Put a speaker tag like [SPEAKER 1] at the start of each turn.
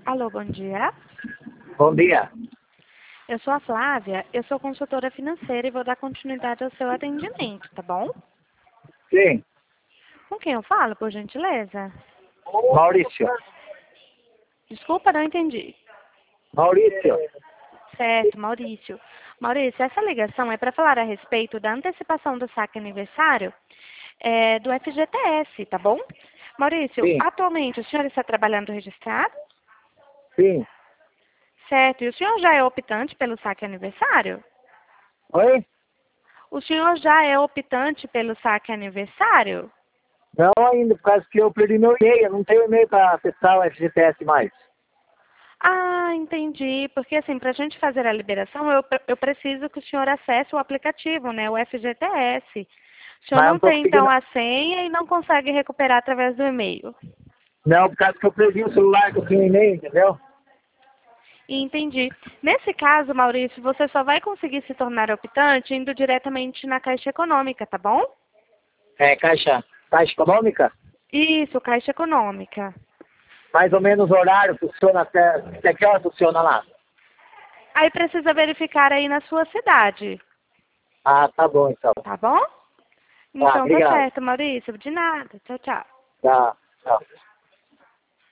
[SPEAKER 1] Alô, bom dia.
[SPEAKER 2] Bom dia.
[SPEAKER 1] Eu sou a Flávia, eu sou consultora financeira e vou dar continuidade ao seu atendimento, tá bom?
[SPEAKER 2] Sim.
[SPEAKER 1] Com quem eu falo, por gentileza?
[SPEAKER 2] Maurício.
[SPEAKER 1] Desculpa, não entendi.
[SPEAKER 2] Maurício.
[SPEAKER 1] Certo, Maurício. Maurício, essa ligação é para falar a respeito da antecipação do saque aniversário do FGTS, tá bom? Maurício,
[SPEAKER 2] Sim.
[SPEAKER 1] atualmente o senhor está trabalhando registrado?
[SPEAKER 2] Sim.
[SPEAKER 1] Certo, e o senhor já é optante pelo saque aniversário?
[SPEAKER 2] Oi?
[SPEAKER 1] O senhor já é optante pelo saque aniversário?
[SPEAKER 2] Não ainda, por causa que eu perdi meu e-mail. Eu não tenho e-mail para acessar o FGTS mais.
[SPEAKER 1] Ah, entendi. Porque assim, para a gente fazer a liberação, eu preciso que o senhor acesse o aplicativo, né? O FGTS. O senhor
[SPEAKER 2] Mas eu
[SPEAKER 1] não
[SPEAKER 2] não tô
[SPEAKER 1] tem, então,
[SPEAKER 2] conseguindo.
[SPEAKER 1] a senha e não consegue recuperar através do e-mail.
[SPEAKER 2] Não, por causa que eu perdi o celular que eu tinha e-mail, entendeu?
[SPEAKER 1] Entendi. Nesse caso, Maurício, você só vai conseguir se tornar optante indo diretamente na Caixa Econômica, tá bom?
[SPEAKER 2] É, Caixa Econômica?
[SPEAKER 1] Isso, Caixa Econômica.
[SPEAKER 2] Mais ou menos o horário funciona até que hora funciona lá?
[SPEAKER 1] Aí precisa verificar aí na sua cidade,
[SPEAKER 2] Ah, tá bom então.
[SPEAKER 1] tá bom?
[SPEAKER 2] Tá,
[SPEAKER 1] Então tá
[SPEAKER 2] obrigado.
[SPEAKER 1] certo, Maurício. De nada. Tchau, tchau.
[SPEAKER 2] Tá, tchau.